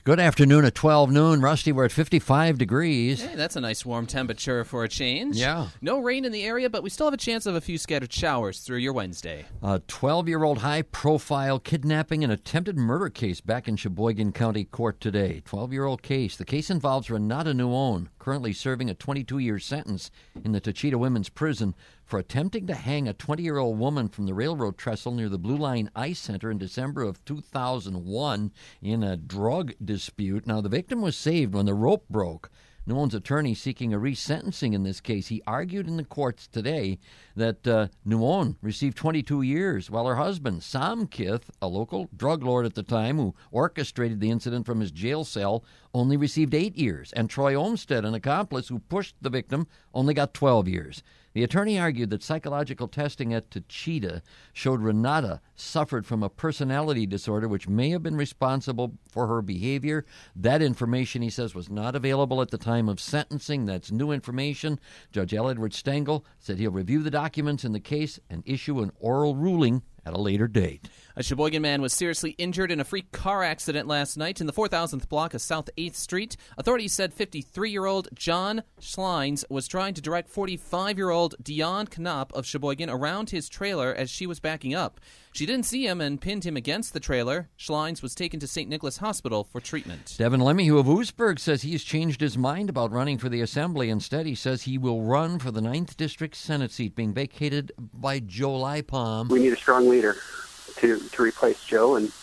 Good afternoon at 12 noon. Rusty, we're at 55 degrees. Hey, that's a nice warm temperature for a change. Yeah. No rain in the area, but we still have a chance of a few scattered showers through your Wednesday. A 12-year-old high-profile kidnapping and attempted murder case back in Sheboygan County Court today. 12-year-old case. The case involves Renata Nuon, currently serving a 22-year sentence in the Tachita Women's Prison for attempting to hang a 20-year-old woman from the railroad trestle near the Blue Line Ice Center in December of 2001 in a drug dispute. Now, the victim was saved when the rope broke. Nuon's attorney seeking a resentencing in this case. He argued in the courts today that Nuon received 22 years, while her husband, Sam Kith, a local drug lord at the time who orchestrated the incident from his jail cell, only received 8 years. And Troy Olmstead, an accomplice who pushed the victim, only got 12 years. The attorney argued that psychological testing at Tachita showed Renata suffered from a personality disorder which may have been responsible for her behavior. That information, he says, was not available at the time of sentencing. That's new information. Judge L. Edward Stengel said he'll review the documents in the case and issue an oral ruling at a later date. A Sheboygan man was seriously injured in a freak car accident last night in the 4000th block of South 8th Street. Authorities said 53-year-old John Schleins was trying to direct 45-year-old Dion Knopp of Sheboygan around his trailer as she was backing up. She didn't see him and pinned him against the trailer. Schleins was taken to St. Nicholas Hospital for treatment. Devin Lemieux of Oostburg says he's changed his mind about running for the Assembly. Instead, he says he will run for the 9th District Senate seat being vacated by Joe Lipom. We need a strong leader to replace Joe and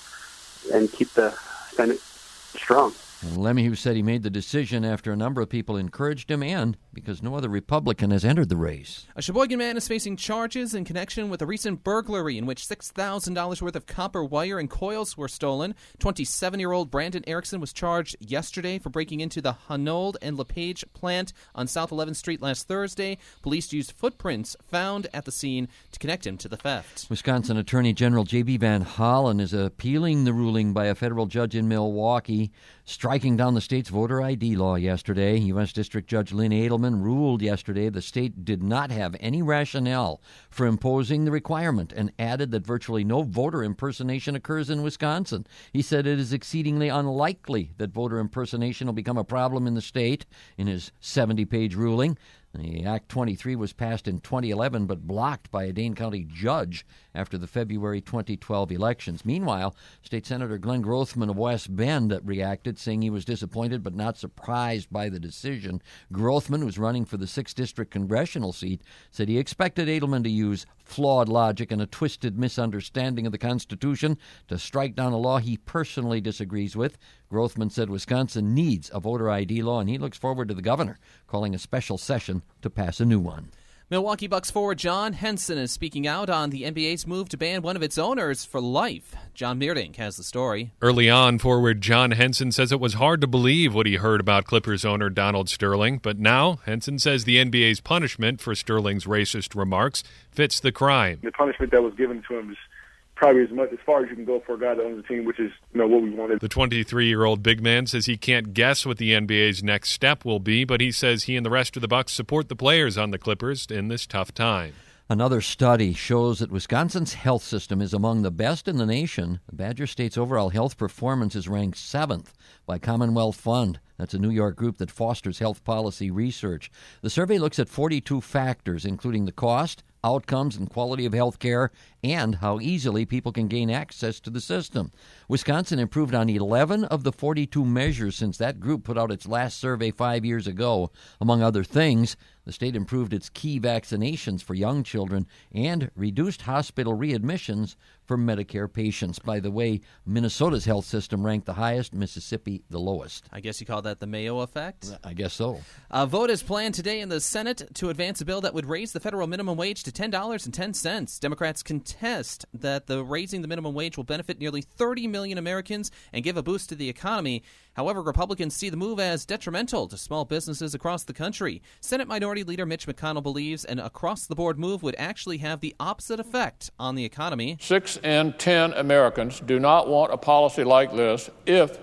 keep the Senate strong. And Lemieux said he made the decision after a number of people encouraged him and because no other Republican has entered the race. A Sheboygan man is facing charges in connection with a recent burglary in which $6,000 worth of copper wire and coils were stolen. 27-year-old Brandon Erickson was charged yesterday for breaking into the Hanold and LePage plant on South 11th Street last Thursday. Police used footprints found at the scene to connect him to the theft. Wisconsin Attorney General J.B. Van Hollen is appealing the ruling by a federal judge in Milwaukee, striking down the state's voter ID law yesterday. U.S. District Judge Lynn Edelman ruled yesterday the state did not have any rationale for imposing the requirement and added that virtually no voter impersonation occurs in Wisconsin. He said it is exceedingly unlikely that voter impersonation will become a problem in the state in his 70-page ruling. The Act 23 was passed in 2011 but blocked by a Dane County judge after the February 2012 elections. Meanwhile, State Senator Glenn Grothman of West Bend reacted, saying he was disappointed but not surprised by the decision. Grothman, who's running for the 6th District congressional seat, said he expected Edelman to use flawed logic and a twisted misunderstanding of the Constitution to strike down a law he personally disagrees with. Grothman said Wisconsin needs a voter ID law, and he looks forward to the governor calling a special session to pass a new one. Milwaukee Bucks forward John Henson is speaking out on the NBA's move to ban one of its owners for life. John Meerdink has the story. Early on, forward John Henson says it was hard to believe what he heard about Clippers owner Donald Sterling, but now Henson says the NBA's punishment for Sterling's racist remarks fits the crime. The punishment that was given to him is probably as far as you can go for a guy that owns a team, which is what we wanted. The 23-year-old big man says he can't guess what the NBA's next step will be, but he says he and the rest of the Bucks support the players on the Clippers in this tough time. Another study shows that Wisconsin's health system is among the best in the nation. Badger State's overall health performance is ranked 7th by Commonwealth Fund. That's a New York group that fosters health policy research. The survey looks at 42 factors, including the cost, outcomes, and quality of health care, and how easily people can gain access to the system. Wisconsin improved on 11 of the 42 measures since that group put out its last survey 5 years ago. Among other things, the state improved its key vaccinations for young children and reduced hospital readmissions for Medicare patients. By the way, Minnesota's health system ranked the highest, Mississippi the lowest. I guess you call that the Mayo effect? I guess so. A vote is planned today in the Senate to advance a bill that would raise the federal minimum wage to $10.10. Democrats contest that the raising the minimum wage will benefit nearly 30 million Americans and give a boost to the economy. However, Republicans see the move as detrimental to small businesses across the country. Senate Minority Leader Mitch McConnell believes an across-the-board move would actually have the opposite effect on the economy. 6 in 10 Americans do not want a policy like this if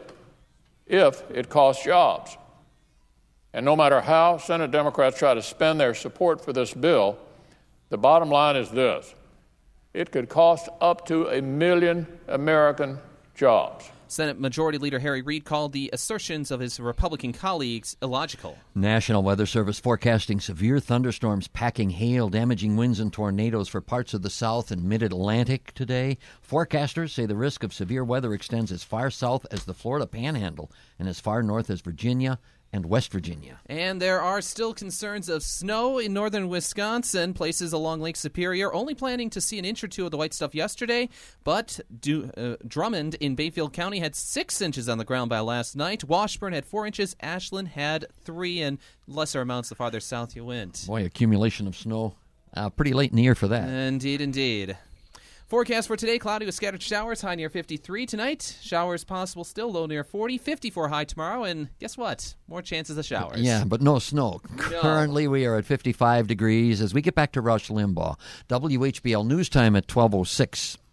it costs jobs. And no matter how Senate Democrats try to spend their support for this bill, the bottom line is this: it could cost up to 1 million American jobs. Senate Majority Leader Harry Reid called the assertions of his Republican colleagues illogical. National Weather Service forecasting severe thunderstorms, packing hail, damaging winds and tornadoes for parts of the South and Mid-Atlantic today. Forecasters say the risk of severe weather extends as far south as the Florida Panhandle and as far north as Virginia and West Virginia. And there are still concerns of snow in northern Wisconsin, places along Lake Superior. Only planning to see an inch or two of the white stuff yesterday, but Drummond in Bayfield County had 6 inches on the ground by last night. Washburn had 4 inches. Ashland had 3, and lesser amounts the farther south you went. Boy, accumulation of snow. Pretty late in the year for that. Indeed, indeed. Forecast for today, cloudy with scattered showers, high near 53 tonight. Showers possible still, low near 40, 54 high tomorrow, and guess what? More chances of showers. Yeah, but no snow. No. Currently, we are at 55 degrees as we get back to Rush Limbaugh. WHBL News Time at 12:06.